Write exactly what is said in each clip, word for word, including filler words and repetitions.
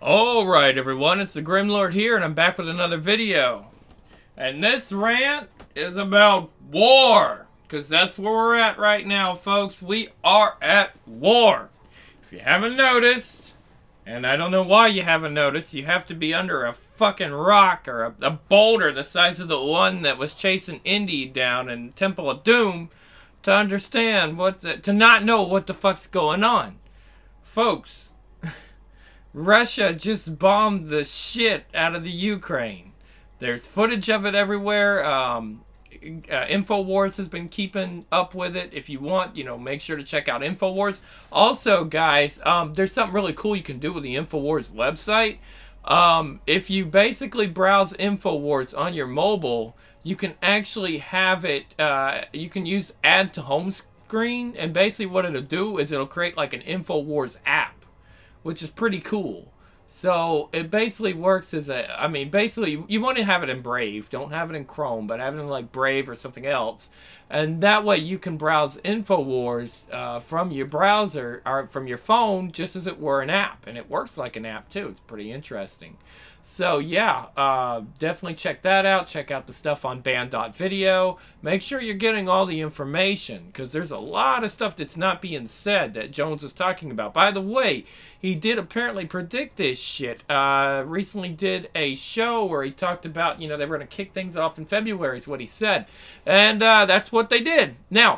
Alright everyone, it's the Grimlord here and I'm back with another video. And this rant is about war. Because that's where we're at right now, folks. We are at war. If you haven't noticed, and I don't know why you haven't noticed, you have to be under a fucking rock or a, a boulder the size of the one that was chasing Indy down in Temple of Doom to understand what the, to not know what the fuck's going on. Folks, Russia just bombed the shit out of the Ukraine. There's footage of it everywhere. Um, uh, InfoWars has been keeping up with it. If you want, you know, make sure to check out InfoWars. Also, guys, um, there's something really cool you can do with the InfoWars website. Um, if you basically browse InfoWars on your mobile, you can actually have it, uh, you can use add to home screen, and basically what it'll do is it'll create like an InfoWars app, which is pretty cool. So it basically works as a, I mean, basically you want to have it in Brave. Don't have it in Chrome, but have it in like Brave or something else. And that way you can browse InfoWars uh, from your browser or from your phone just as it were an app. And it works like an app too. It's pretty interesting. So yeah, uh, definitely check that out. Check out the stuff on band dot video. Make sure you're getting all the information because there's a lot of stuff that's not being said that Jones is talking about. By the way, he did apparently predict this shit. Uh, recently did a show where he talked about, you know, they were going to kick things off in February is what he said. And uh, that's what they did. Now,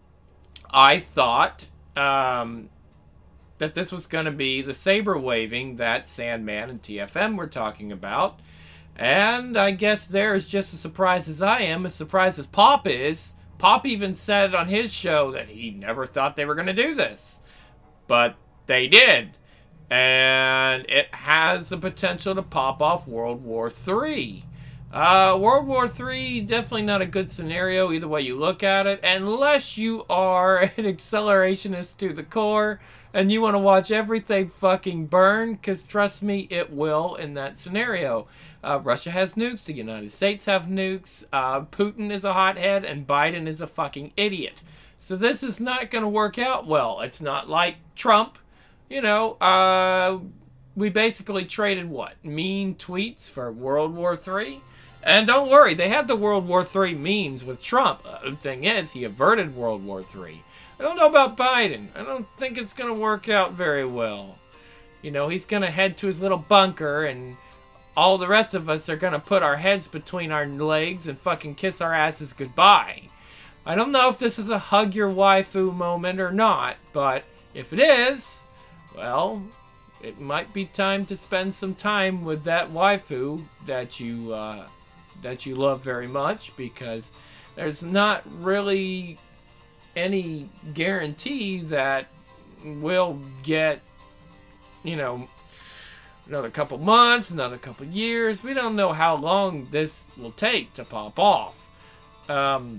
I thought... Um, that this was going to be the saber waving that Sandman and T F M were talking about. And I guess they're as just as surprised as I am, as surprised as Pop is. Pop even said on his show that he never thought they were going to do this. But they did. And it has the potential to pop off World War Three. Uh, World War Three, definitely not a good scenario either way you look at it, unless you are an accelerationist to the core and you want to watch everything fucking burn, because trust me, it will in that scenario. Uh, Russia has nukes, the United States have nukes, uh, Putin is a hothead, and Biden is a fucking idiot. So this is not going to work out well. It's not like Trump, you know, uh, we basically traded what? Mean tweets for World War Three? And don't worry, they had the World War Three memes with Trump. Uh, the thing is, he averted World War Three. I don't know about Biden. I don't think it's going to work out very well. You know, he's going to head to his little bunker, and all the rest of us are going to put our heads between our legs and fucking kiss our asses goodbye. I don't know if this is a hug your waifu moment or not, but if it is, well, it might be time to spend some time with that waifu that you, uh... that you love very much, because there's not really any guarantee that we'll get, you know, another couple months, another couple years. We don't know how long this will take to pop off. Um,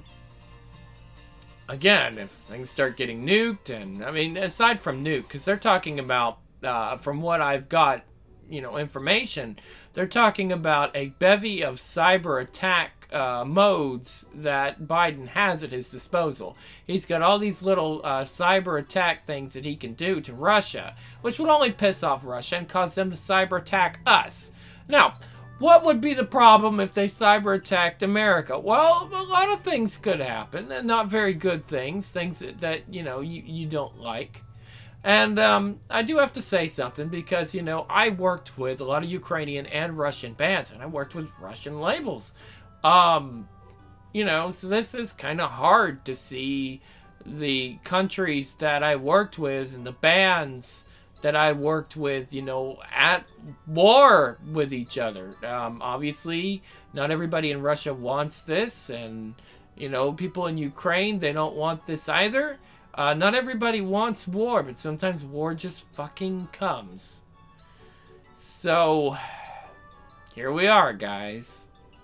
again, if things start getting nuked, and I mean, aside from nuke, because they're talking about, uh, from what I've got, you know, information, they're talking about a bevy of cyber attack uh, modes that Biden has at his disposal. He's got all these little uh, cyber attack things that he can do to Russia, which would only piss off Russia and cause them to cyber attack us. Now, what would be the problem if they cyber attacked America? Well, a lot of things could happen, and not very good things, things that, that you know, you, you don't like. And um, I do have to say something, because, you know, I worked with a lot of Ukrainian and Russian bands, and I worked with Russian labels. Um, you know, so this is kind of hard to see the countries that I worked with and the bands that I worked with, you know, at war with each other. Um, obviously, not everybody in Russia wants this, and, you know, people in Ukraine, they don't want this either. Uh, not everybody wants war, but sometimes war just fucking comes. So, here we are, guys.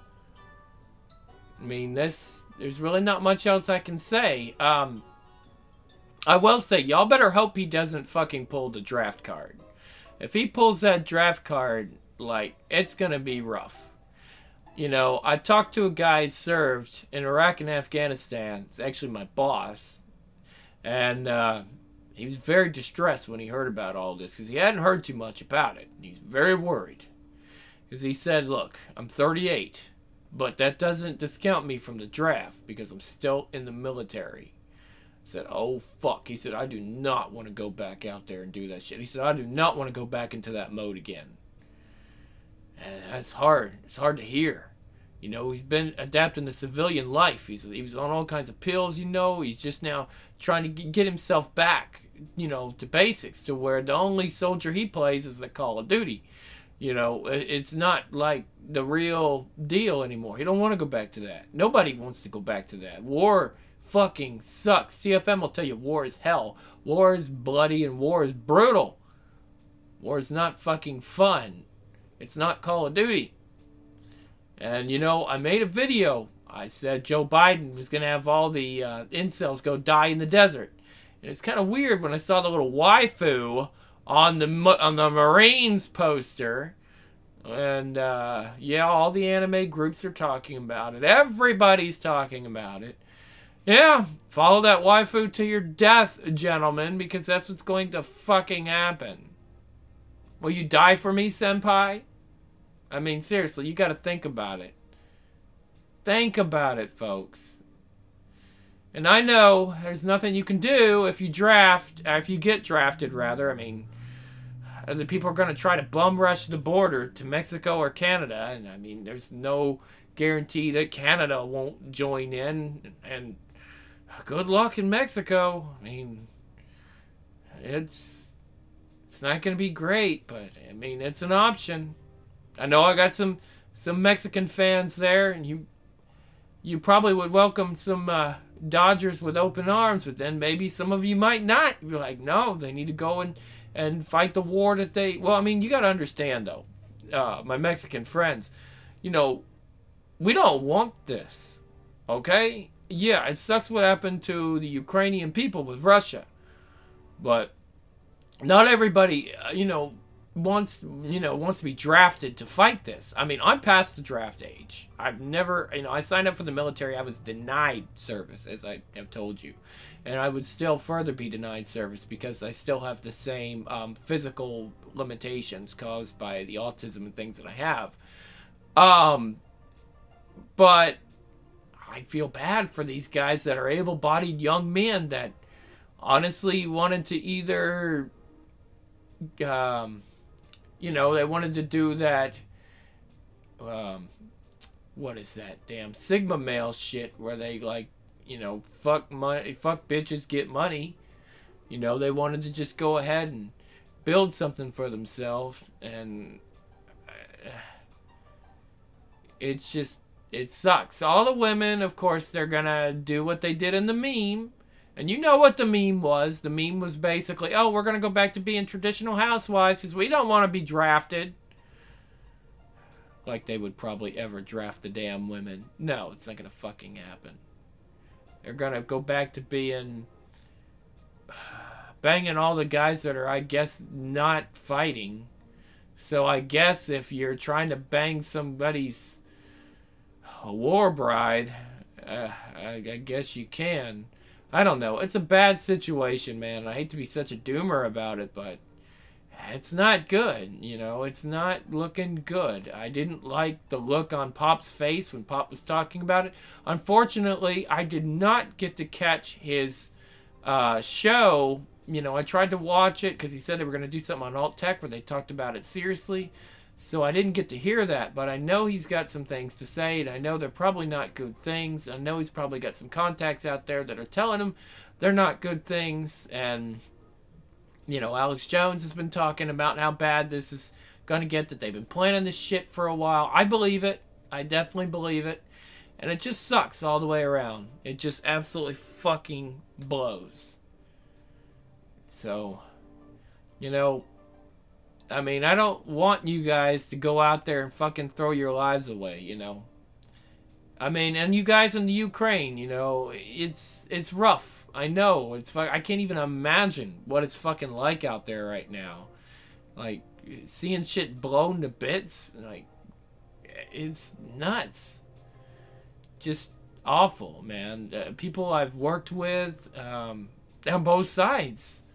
I mean, this, there's really not much else I can say. Um, I will say, y'all better hope he doesn't fucking pull the draft card. If he pulls that draft card, like, it's gonna be rough. You know, I talked to a guy who served in Iraq and Afghanistan. It's actually my boss. And uh, he was very distressed when he heard about all this because he hadn't heard too much about it. He's very worried because he said, look, I'm thirty-eight, but that doesn't discount me from the draft because I'm still in the military. I said, oh, fuck. He said, I do not want to go back out there and do that shit. He said, I do not want to go back into that mode again. And that's hard. It's hard to hear. You know, he's been adapting to civilian life. He's he was on all kinds of pills, you know. He's just now trying to get himself back, you know, to basics, to where the only soldier he plays is the Call of Duty. You know, it's not like the real deal anymore. He don't want to go back to that. Nobody wants to go back to that. War fucking sucks. C F M will tell you war is hell. War is bloody and war is brutal. War is not fucking fun. It's not Call of Duty. And, you know, I made a video. I said Joe Biden was going to have all the uh, incels go die in the desert. And it's kind of weird when I saw the little waifu on the on the Marines poster. And, uh, yeah, all the anime groups are talking about it. Everybody's talking about it. Yeah, follow that waifu to your death, gentlemen, because that's what's going to fucking happen. Will you die for me, senpai? I mean, seriously, you got to think about it. Think about it, folks. And I know there's nothing you can do if you draft, or if you get drafted, rather. I mean, the people are going to try to bum rush the border to Mexico or Canada. And, I mean, there's no guarantee that Canada won't join in. And good luck in Mexico. I mean, it's, it's not going to be great, but, I mean, it's an option. I know I got some some Mexican fans there, and you you probably would welcome some uh, Dodgers with open arms, but then maybe some of you might not. You're like, no, they need to go and, and fight the war that they... Well, I mean, you got to understand, though, uh, my Mexican friends, you know, we don't want this, okay? Yeah, it sucks what happened to the Ukrainian people with Russia, but not everybody, uh, you know... wants you know wants to be drafted to fight this. I mean, I'm past the draft age. I've never, you know, I signed up for the military. I was denied service, as I have told you, and I would still further be denied service because I still have the same um, physical limitations caused by the autism and things that I have. Um, but I feel bad for these guys that are able-bodied young men that honestly wanted to either um. You know, they wanted to do that, um, what is that damn Sigma male shit where they, like, you know, fuck money, fuck bitches, get money. You know, they wanted to just go ahead and build something for themselves, and uh, it's just, it sucks. All the women, of course, they're gonna do what they did in the meme. And you know what the meme was. The meme was basically, oh, we're going to go back to being traditional housewives because we don't want to be drafted. Like they would probably ever draft the damn women. No, it's not going to fucking happen. They're going to go back to being... banging all the guys that are, I guess, not fighting. So I guess if you're trying to bang somebody's war bride, uh, I, I guess you can. I don't know. It's a bad situation, man. I hate to be such a doomer about it, but it's not good. You know, it's not looking good. I didn't like the look on Pop's face when Pop was talking about it. Unfortunately, I did not get to catch his uh, show. You know, I tried to watch it because he said they were going to do something on Alt Tech where they talked about it seriously. So I didn't get to hear that, but I know he's got some things to say, and I know they're probably not good things. I know he's probably got some contacts out there that are telling him they're not good things, and, you know, Alex Jones has been talking about how bad this is going to get, that they've been planning this shit for a while. I believe it. I definitely believe it. And it just sucks all the way around. It just absolutely fucking blows. So, you know... I mean, I don't want you guys to go out there and fucking throw your lives away, you know. I mean, and you guys in the Ukraine, you know, it's it's rough. I know. It's I can't even imagine what it's fucking like out there right now. Like, seeing shit blown to bits, like, it's nuts. Just awful, man. Uh, people I've worked with um, on both sides.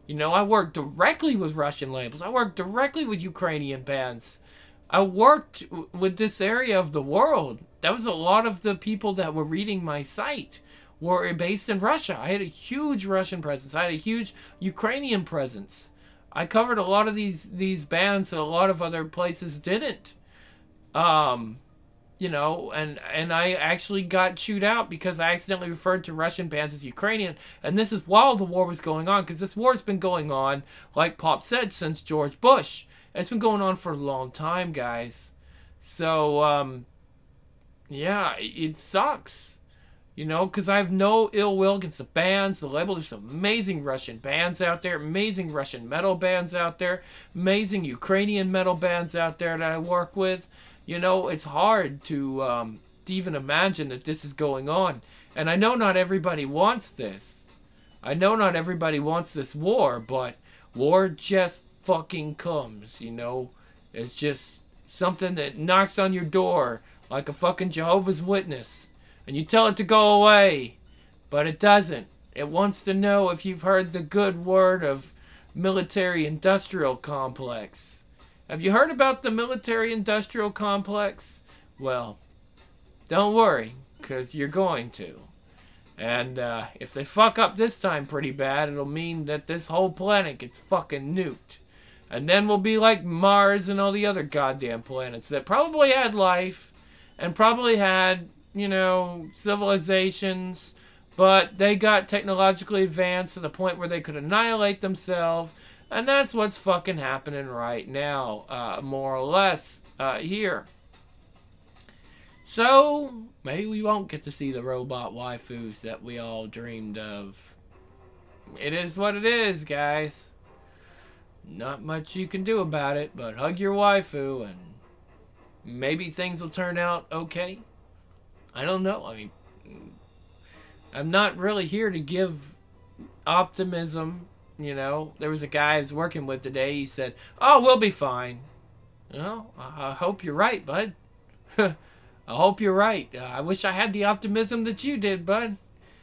You know, I worked directly with Russian labels. I worked directly with Ukrainian bands. I worked w- with this area of the world. That was a lot of the people that were reading my site were based in Russia. I had a huge Russian presence. I had a huge Ukrainian presence. I covered a lot of these these bands that a lot of other places didn't. Um, you know, and and I actually got chewed out because I accidentally referred to Russian bands as Ukrainian. And this is while the war was going on, because this war's been going on, like Pop said, since George Bush. It's been going on for a long time, guys. So, um, yeah, it sucks. You know, because I have no ill will against the bands, the label. There's some amazing Russian bands out there, amazing Russian metal bands out there, amazing Ukrainian metal bands out there that I work with. You know, it's hard to, um, to even imagine that this is going on. And I know not everybody wants this. I know not everybody wants this war, but war just fucking comes, you know. It's just something that knocks on your door like a fucking Jehovah's Witness. And you tell it to go away, but it doesn't. It wants to know if you've heard the good word of military-industrial complex. Have you heard about the military-industrial complex? Well, don't worry, because you're going to. And uh, if they fuck up this time pretty bad, it'll mean that this whole planet gets fucking nuked. And then we'll be like Mars and all the other goddamn planets that probably had life and probably had, you know, civilizations, but they got technologically advanced to the point where they could annihilate themselves, and that's what's fucking happening right now, uh, more or less, uh, here. So, maybe we won't get to see the robot waifus that we all dreamed of. It is what it is, guys. Not much you can do about it, but hug your waifu, and maybe things will turn out okay. I don't know. I mean, I'm not really here to give optimism, you know. There was a guy I was working with today. He said, oh, we'll be fine. Well, I hope you're right, bud. I hope you're right. Uh, I wish I had the optimism that you did, bud.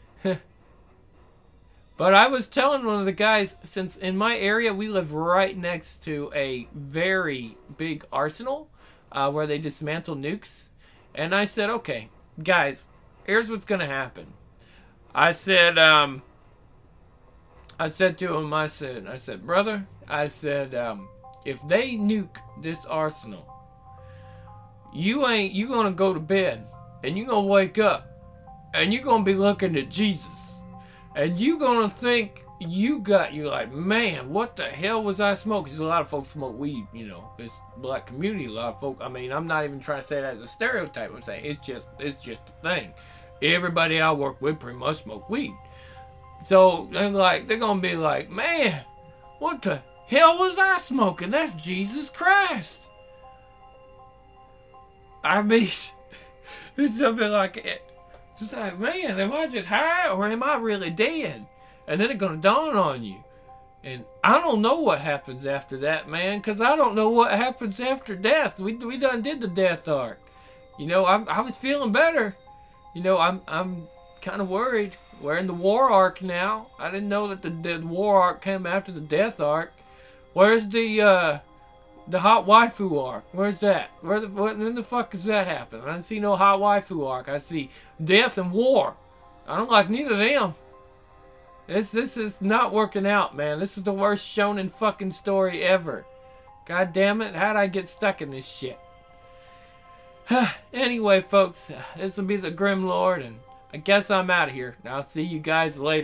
But I was telling one of the guys, since in my area we live right next to a very big arsenal uh, where they dismantle nukes. And I said, okay, guys, here's what's going to happen. I said, um, I said to him, I said, I said, brother, I said, um, if they nuke this arsenal, you ain't, you going to go to bed and you going to wake up and you going to be looking at Jesus. And you gonna think you got, you're like, man, what the hell was I smoking? Because a lot of folks smoke weed, you know. It's black community, a lot of folk. I mean, I'm not even trying to say that as a stereotype. I'm saying it's just, it's just a thing. Everybody I work with pretty much smoke weed. So they're like, they're gonna be like, man, what the hell was I smoking? That's Jesus Christ. I mean, it's something like it. It's like, man, am I just high or am I really dead? And then it's going to dawn on you. And I don't know what happens after that, man, because I don't know what happens after death. We we done did the death arc. You know, I'm, I was feeling better. You know, I'm I'm kind of worried. We're in the war arc now. I didn't know that the, the war arc came after the death arc. Where's the... uh The hot waifu arc? Where's that? Where the, when the fuck does that happen? I don't see no hot waifu arc. I see death and war. I don't like neither of them. This this is not working out, man. This is the worst shonen fucking story ever. God damn it. How'd I get stuck in this shit? Anyway, folks, this will be the Grim Lord, and I guess I'm out of here. I'll see you guys later.